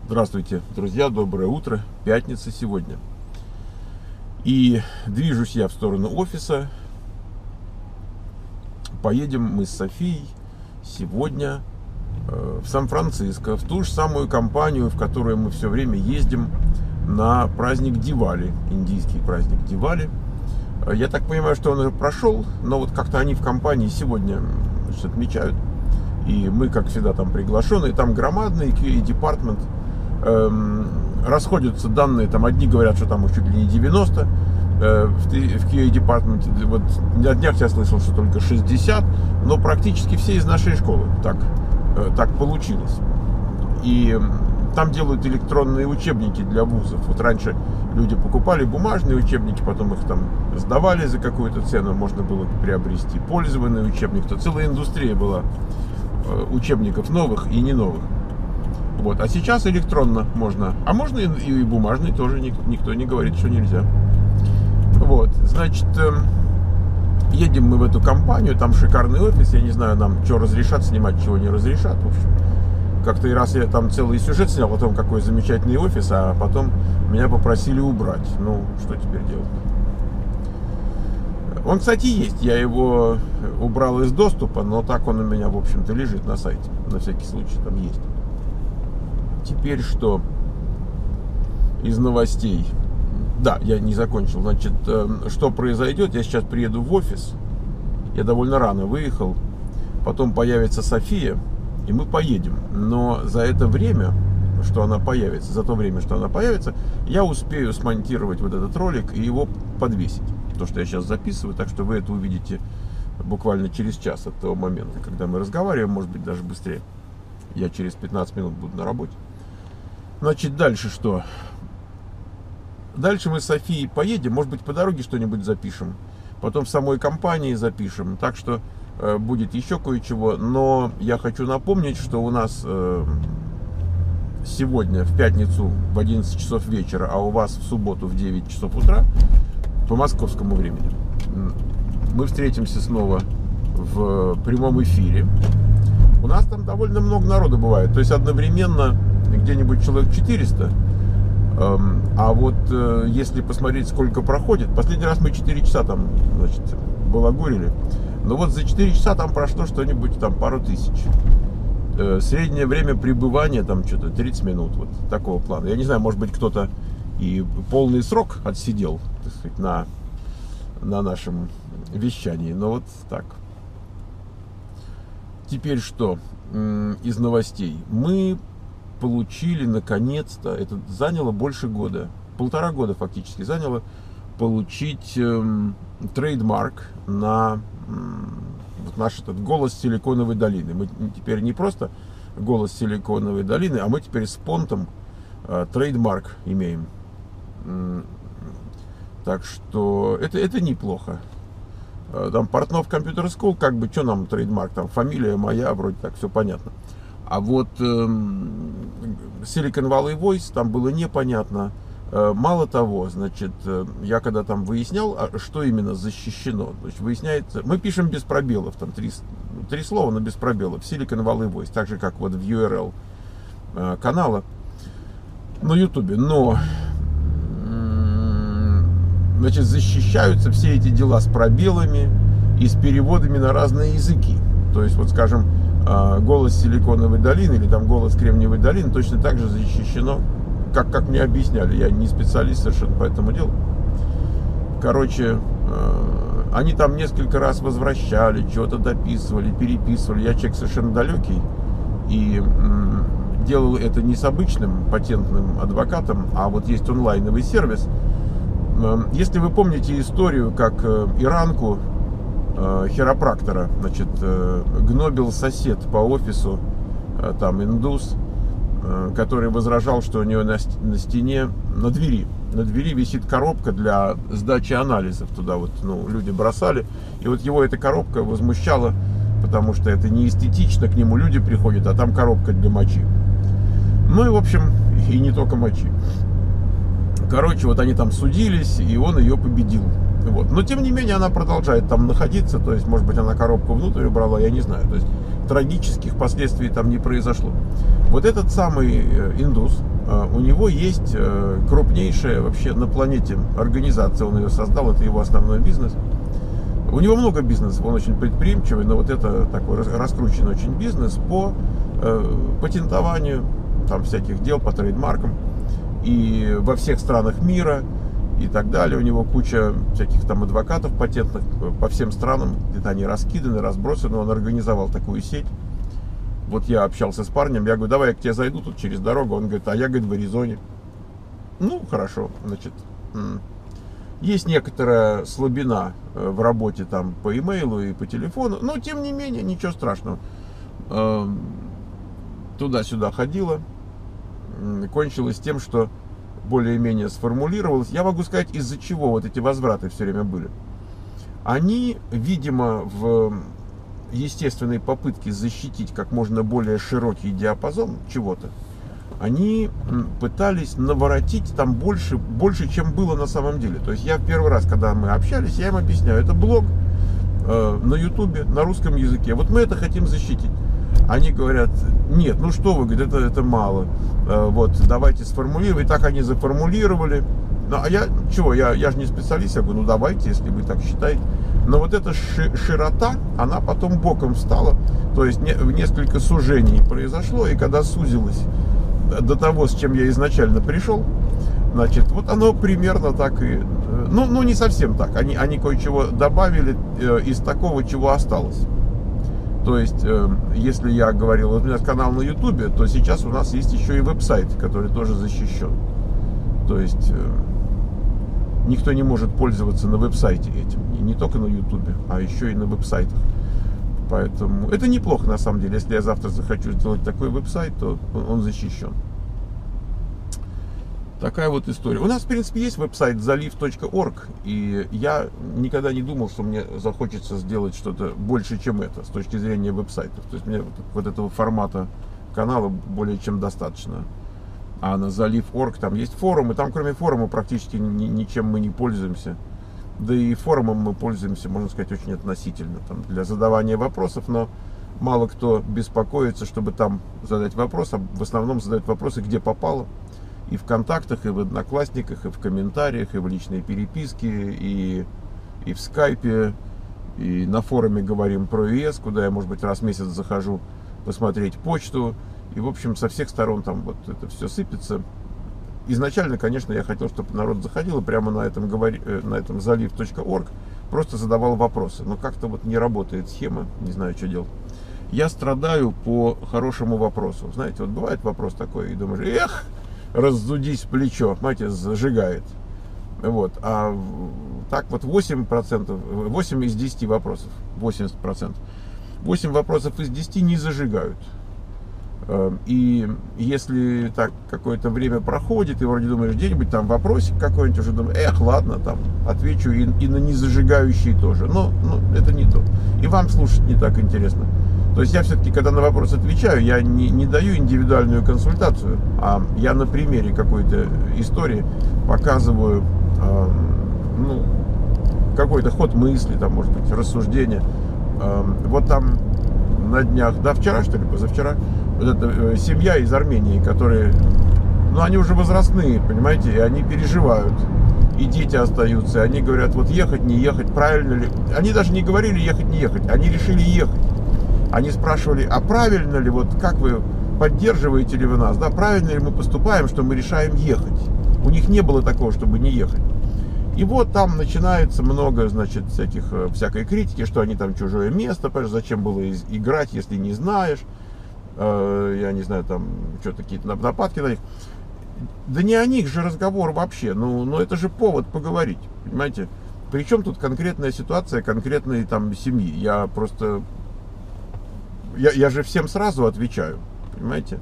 Здравствуйте, друзья, доброе утро. Пятница сегодня. И движусь я в сторону офиса. Поедем мы с Софией сегодня в Сан-Франциско, в ту же самую компанию, в которую мы все время ездим на праздник Дивали, индийский праздник Дивали. Я так понимаю, что он уже прошел, но вот как-то они в компании сегодня отмечают. И мы, как всегда, там приглашены. Там громадный QA-департмент. Расходятся данные, там одни говорят, что там чуть ли не 90 в QA департаменте. Вот на днях я слышал, что только 60, но практически все из нашей школы так получилось. И там делают электронные учебники для вузов. Вот раньше люди покупали бумажные учебники, потом их там сдавали за какую-то цену, можно было приобрести пользованный учебник. То целая индустрия была учебников новых и не новых. Вот. А сейчас электронно можно. А можно и бумажный тоже. Никто не говорит, что нельзя. Вот. Значит, едем мы в эту компанию. Там шикарный офис. Я не знаю, нам что разрешат снимать, чего не разрешат. В общем, как-то и раз я там целый сюжет снял о том, какой замечательный офис, а потом меня попросили убрать. Ну, что теперь делать? Он, кстати, есть. Я его убрал из доступа, но так он у меня, в общем-то, лежит на сайте. На всякий случай там есть. Теперь что из новостей? Да, я не закончил. Значит, что произойдет? Я сейчас приеду в офис. Я довольно рано выехал. Потом появится София, и мы поедем. Но за это время, что она появится, за то время, что она появится, я успею смонтировать вот этот ролик и его подвесить. То, что я сейчас записываю, так что вы это увидите буквально через час от того момента, когда мы разговариваем, может быть, даже быстрее. Я через 15 минут буду на работе. Значит, дальше что? Дальше мы с Софией поедем, может быть, по дороге что-нибудь запишем. Потом в самой компании запишем. Так что будет еще кое-чего. Но я хочу напомнить, что у нас сегодня, в пятницу, в 11 часов вечера, а у вас в субботу в 9 часов утра, по московскому времени, мы встретимся снова в прямом эфире. У нас там довольно много народу бывает. То есть одновременно где-нибудь человек 400. А вот если посмотреть, сколько проходит, последний раз мы 4 часа там, значит, балагурили. Но вот за 4 часа там прошло что-нибудь, там пару тысяч. Среднее время пребывания там что-то 30 минут, вот такого плана. Я не знаю, может быть, кто-то и полный срок отсидел, так сказать, на нашем вещании. Но вот так. Теперь что из новостей? Мы получили наконец-то, это заняло больше года, 1,5 года фактически заняло, получить трейдмарк на вот наш этот голос Силиконовой долины. Мы теперь не просто голос Силиконовой долины, а мы теперь с понтом трейдмарк имеем. Так что это неплохо. Там Портнов Computer School, как бы, что нам трейдмарк, там фамилия моя, вроде так, все понятно. А вот Silicon Valley Voice там было непонятно. Мало того, значит, я когда там выяснял, что именно защищено, то есть выясняется, мы пишем без пробелов, там три слова, но без пробелов, Silicon Valley Voice, так же, как вот в URL канала на YouTube. Но, значит, защищаются все эти дела с пробелами и с переводами на разные языки. То есть, вот, скажем, голос Силиконовой долины или там голос Кремниевой долины точно так же защищено, как мне объясняли. Я не специалист совершенно по этому делу. Короче, они там несколько раз возвращали, чего-то дописывали, переписывали. Я человек совершенно далекий и делал это не с обычным патентным адвокатом, а вот есть онлайновый сервис. Если вы помните историю, как иранку, хиропрактора, значит, гнобил сосед по офису, там индус, который возражал, что у него на стене, на двери висит коробка для сдачи анализов. Туда вот, люди бросали. И вот его эта коробка возмущала, потому что это не эстетично, к нему люди приходят, а там коробка для мочи. Ну и, в общем, и не только мочи. Короче, вот они там судились, и он ее победил. Вот. Но, тем не менее, она продолжает там находиться. То есть, может быть, она коробку внутрь убрала, я не знаю. То есть, трагических последствий там не произошло. Вот этот самый индус, у него есть крупнейшая вообще на планете организация, он ее создал, это его основной бизнес. У него много бизнесов, он очень предприимчивый, но вот это такой раскрученный очень бизнес по патентованию там всяких дел, по трейдмаркам, и во всех странах мира и так далее. У него куча всяких там адвокатов патентных по всем странам, где-то они раскиданы, разбросаны, он организовал такую сеть. Вот я общался с парнем, я говорю, давай я к тебе зайду тут через дорогу, он говорит, а я, говорит, в Аризоне. Ну, хорошо, значит, есть некоторая слабина в работе там по имейлу и по телефону, но тем не менее, ничего страшного. Туда-сюда ходила, кончилось тем, что более-менее сформулировалось. Я могу сказать, из-за чего вот эти возвраты все время были. Они, видимо, в естественной попытке защитить как можно более широкий диапазон чего-то, они пытались наворотить там больше, чем было на самом деле. То есть я в первый раз, когда мы общались, я им объясняю, это блог на ютубе, на русском языке. Вот мы это хотим защитить. Они говорят, нет, ну что вы, говорят, это мало. Вот, давайте сформулируем. И так они заформулировали. Ну, а я, чего, я же не специалист, я говорю, ну давайте, если вы так считаете. Но вот эта широта, она потом боком встала. То есть несколько сужений произошло, и когда сузилось до того, с чем я изначально пришел, значит, вот оно примерно так и... Ну не совсем так. Они кое-чего добавили из такого, чего осталось. То есть, если я говорил, вот у меня канал на ютубе, то сейчас у нас есть еще и веб-сайт, который тоже защищен. То есть, никто не может пользоваться на веб-сайте этим. И не только на ютубе, а еще и на веб-сайтах. Поэтому это неплохо на самом деле. Если я завтра захочу сделать такой веб-сайт, то он защищен. Такая вот история. У нас, в принципе, есть веб-сайт zaliv.org, и я никогда не думал, что мне захочется сделать что-то больше, чем это, с точки зрения веб-сайтов. То есть мне вот этого формата канала более чем достаточно. А на zaliv.org там есть форум, и там кроме форума практически ничем мы не пользуемся. Да и форумом мы пользуемся, можно сказать, очень относительно, там, для задавания вопросов, но мало кто беспокоится, чтобы там задать вопрос, а в основном задают вопросы, где попало. И в контактах, и в Одноклассниках, и в комментариях, и в личной переписке, и в скайпе, и на форуме говорим про ЕС, куда я, может быть, раз в месяц захожу посмотреть почту. И, в общем, со всех сторон там вот это все сыпется. Изначально, конечно, я хотел, чтобы народ заходил и прямо на этом zaliv.org просто задавал вопросы. Но как-то вот не работает схема, не знаю, что делать. Я страдаю по хорошему вопросу. Знаете, вот бывает вопрос такой, и думаешь, эх, разудись плечо, понимаете, зажигает. Вот. А так вот 8 из 10 вопросов, 80%. 8 вопросов из 10 не зажигают. И если так какое-то время проходит, и вроде думаешь, где-нибудь там вопросик какой-нибудь, уже думаешь, эх, ладно, там отвечу и на незажигающие тоже. Но это не то. И вам слушать не так интересно. То есть я все-таки, когда на вопрос отвечаю, я не даю индивидуальную консультацию, а я на примере какой-то истории показываю какой-то ход мысли, там, может быть, рассуждение. Вот там на днях, да, вчера, что ли, позавчера, вот эта семья из Армении, которые, они уже возрастные, понимаете, и они переживают. И дети остаются, и они говорят, вот ехать, не ехать, правильно ли. Они даже не говорили ехать, не ехать, они решили ехать. Они спрашивали, а правильно ли, вот как вы, поддерживаете ли вы нас, да, правильно ли мы поступаем, что мы решаем ехать. У них не было такого, чтобы не ехать. И вот там начинается много, значит, всякой критики, что они там чужое место, зачем было играть, если не знаешь. Я не знаю, там, что-то какие-то нападки на них. Да не о них же разговор вообще, но это же повод поговорить, понимаете. Причем тут конкретная ситуация конкретной там семьи. Я просто... Я же всем сразу отвечаю, понимаете?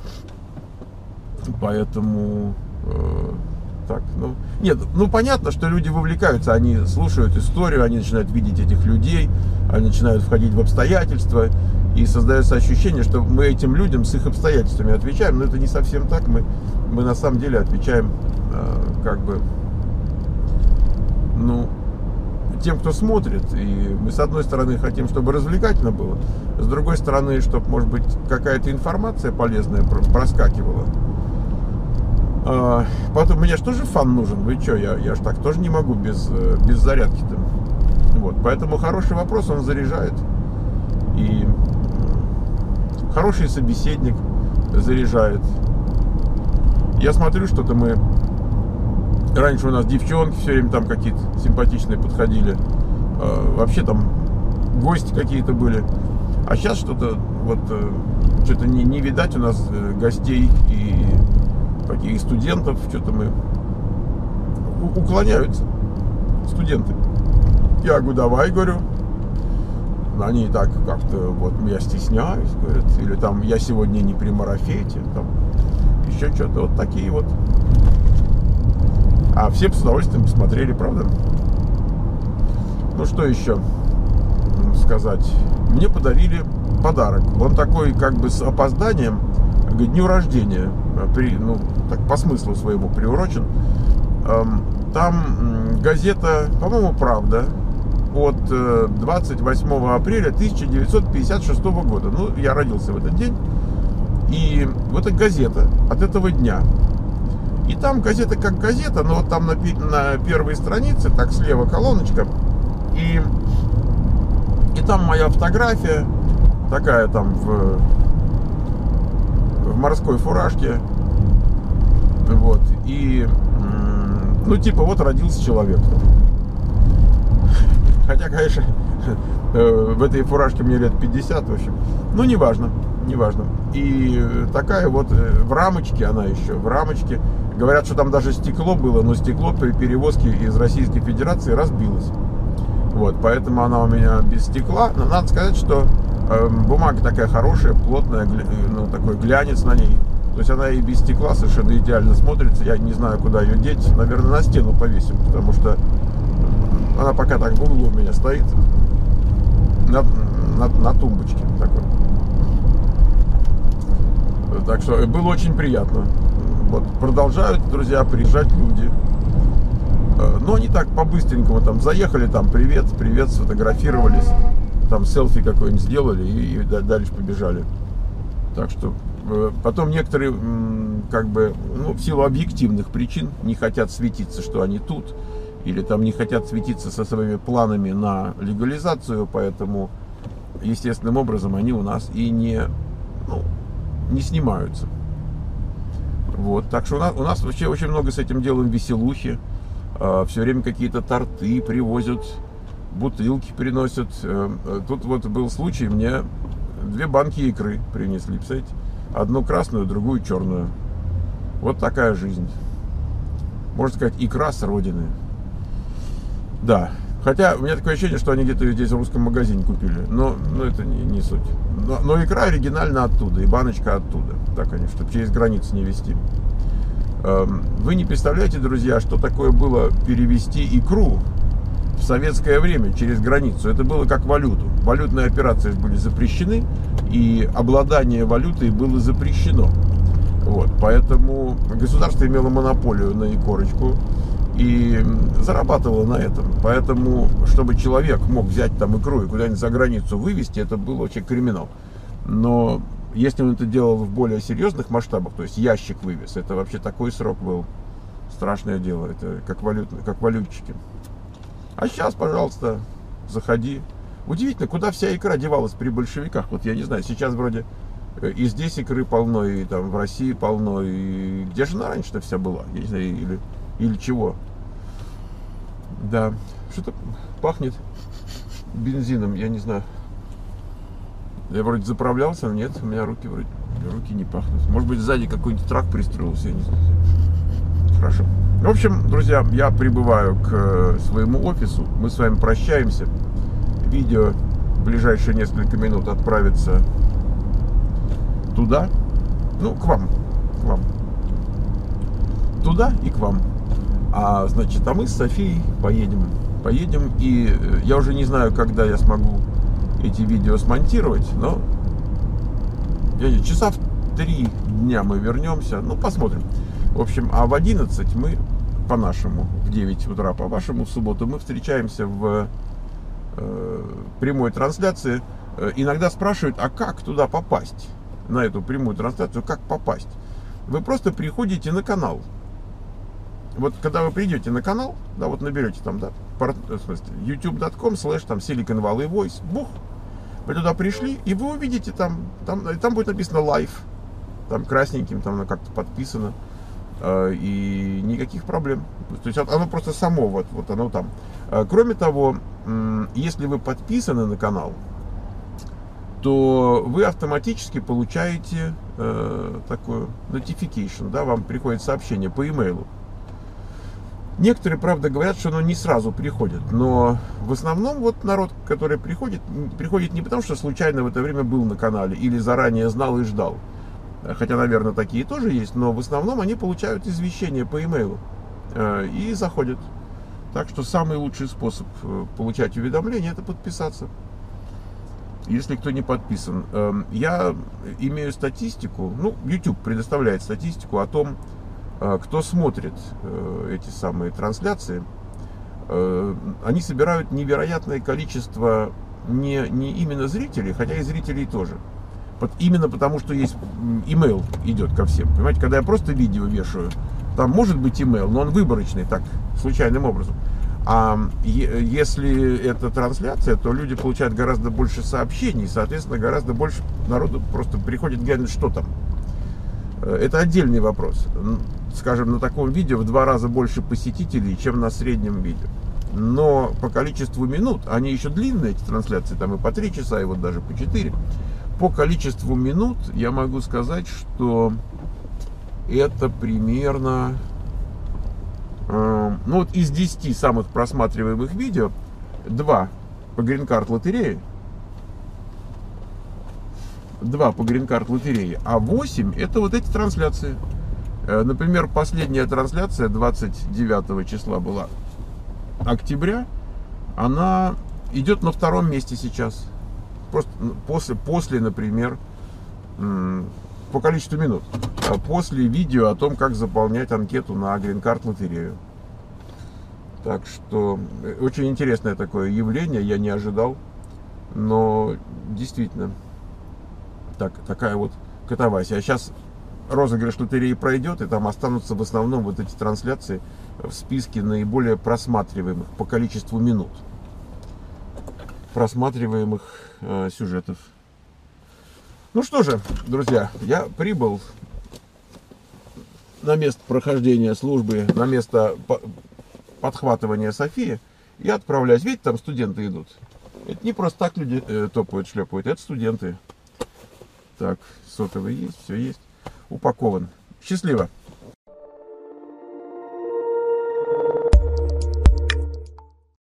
Поэтому... так, нет, понятно, что люди вовлекаются, они слушают историю, они начинают видеть этих людей, они начинают входить в обстоятельства, и создается ощущение, что мы этим людям с их обстоятельствами отвечаем, но это не совсем так, мы на самом деле отвечаем, тем, кто смотрит. И мы, с одной стороны, хотим, чтобы развлекательно было, с другой стороны, чтобы, может быть, какая-то информация полезная проскакивала. Потом, мне же тоже фан нужен. Вы что, я ж так тоже не могу без зарядки-то. Вот, поэтому хороший вопрос, он заряжает. И хороший собеседник заряжает. Я смотрю, что-то мы... Раньше у нас девчонки все время там какие-то симпатичные подходили. Вообще там гости какие-то были. А сейчас что-то вот... Что-то не видать у нас гостей и каких студентов. Что-то мы... Уклоняются студенты. Я говорю, давай, говорю. Они так как-то, вот, я стесняюсь, говорят. Или там, я сегодня не при марафете. Там, еще что-то. Вот такие вот. А все с удовольствием посмотрели, правда? Ну, что еще сказать? Мне подарили подарок. Он такой, как бы, с опозданием к дню рождения. Ну, так, по смыслу своему приурочен. Там газета, по-моему, «Правда», от 28 апреля 1956 года. Ну, я родился в этот день. И вот эта газета от этого дня. И там газета как газета, но вот там на первой странице, так слева колоночка. И там моя фотография, такая там в морской фуражке. Вот. И, ну, типа, вот родился человек. Хотя, конечно, в этой фуражке мне лет 50, в общем. Ну, неважно. И такая вот в рамочке она еще, в рамочке. Говорят, что там даже стекло было, но стекло при перевозке из Российской Федерации разбилось. Вот, поэтому она у меня без стекла. Но надо сказать, что бумага такая хорошая, плотная, ну, такой глянец на ней. То есть она и без стекла совершенно идеально смотрится. Я не знаю, куда ее деть. Наверное, на стену повесим, потому что она пока так в углу у меня стоит. На тумбочке такой. Так что было очень приятно. Вот, продолжают, друзья, приезжать люди. Но они так по-быстренькому там заехали, там привет, сфотографировались, там селфи какое-нибудь сделали и дальше побежали. Так что потом некоторые, как бы, ну, в силу объективных причин не хотят светиться, что они тут, или там не хотят светиться со своими планами на легализацию, поэтому естественным образом они у нас и не снимаются. Вот, так что у нас вообще очень много с этим делом веселухи. Все время какие-то торты привозят, бутылки приносят. Тут вот был случай, мне 2 банки икры принесли, представляете? Одну красную, другую черную. Вот такая жизнь. Можно сказать, икра с родины. Да. Хотя у меня такое ощущение, что они где-то здесь в русском магазине купили. Но это не суть. Но икра оригинально оттуда, и баночка оттуда. Так, конечно, чтобы через границу не везти. Вы не представляете, друзья, что такое было перевести икру в советское время через границу. Это было как валюту. Валютные операции были запрещены, и обладание валютой было запрещено. Вот, поэтому государство имело монополию на икорочку и зарабатывало на этом. Поэтому, чтобы человек мог взять там икру и куда-нибудь за границу вывезти, это был вообще криминал. Но если он это делал в более серьезных масштабах, то есть ящик вывез, это вообще такой срок был. Страшное дело, это как валютчики. А сейчас, пожалуйста, заходи. Удивительно, куда вся икра девалась при большевиках. Вот я не знаю, сейчас вроде и здесь икры полно, и там в России полно. И где же она раньше-то вся была? Я не знаю, или чего. Да, что-то пахнет бензином, я не знаю. Я вроде заправлялся, но нет, у меня руки не пахнут. Может быть, сзади какой-нибудь трак пристроился, я не знаю. Хорошо. В общем, друзья, я прибываю к своему офису. Мы с вами прощаемся. Видео в ближайшие несколько минут отправится туда. Ну, к вам. Туда и к вам. А значит, мы с Софией поедем. И я уже не знаю, когда я смогу эти видео смонтировать, но часа в 3 дня мы вернемся. Ну, посмотрим. В общем, а в 11 мы по нашему, в 9 утра по вашему в субботу, мы встречаемся в прямой трансляции. Иногда спрашивают, а как туда попасть, на эту прямую трансляцию, как попасть? Вы просто приходите на канал. Вот когда вы придете на канал, да, вот наберете там, да, в смысле, youtube.com/Silicon Valley Voice, бух, вы туда пришли, и вы увидите там будет написано live, там красненьким, там оно как-то подписано, и никаких проблем. То есть оно просто само, вот оно там. Кроме того, если вы подписаны на канал, то вы автоматически получаете такое notification, да, вам приходит сообщение по имейлу. Некоторые, правда, говорят, что оно не сразу приходит, но в основном вот народ, который приходит не потому, что случайно в это время был на канале или заранее знал и ждал. Хотя, наверное, такие тоже есть, но в основном они получают извещение по имейлу и заходят. Так что самый лучший способ получать уведомления — это подписаться, если кто не подписан. Я имею статистику, ну, YouTube предоставляет статистику о том, кто смотрит эти самые трансляции. Они собирают невероятное количество не именно зрителей, хотя и зрителей тоже. Именно потому, что есть email идет ко всем. Понимаете, когда я просто видео вешаю, там может быть email, но он выборочный, так, случайным образом. А если это трансляция, то люди получают гораздо больше сообщений, соответственно, гораздо больше народу просто приходит глянуть, что там. Это отдельный вопрос. Скажем, на таком видео в 2 раза больше посетителей, чем на среднем видео. Но по количеству минут, они еще длинные, эти трансляции, там и по 3 часа, и вот даже по 4. По количеству минут я могу сказать, что это примерно, ну вот из 10 самых просматриваемых видео, 2 по грин-карт лотерее, 2 по грин-карт лотерее, а 8 это вот эти трансляции. Например, последняя трансляция 29 числа была октября, она идет на 2-м месте сейчас. Просто после, например, по количеству минут, после видео о том, как заполнять анкету на грин-карт лотерею. Так что очень интересное такое явление, я не ожидал, но действительно такая вот катавасия. А сейчас розыгрыш лотереи пройдет, и там останутся в основном вот эти трансляции в списке наиболее просматриваемых по количеству минут просматриваемых сюжетов. Ну что же, друзья, я прибыл на место прохождения службы, на место подхватывания Софии и отправляюсь. Видите, там студенты идут. Это не просто так люди топают, шлепают, это студенты. Так, сотовый есть, все есть. Упакован. Счастливо.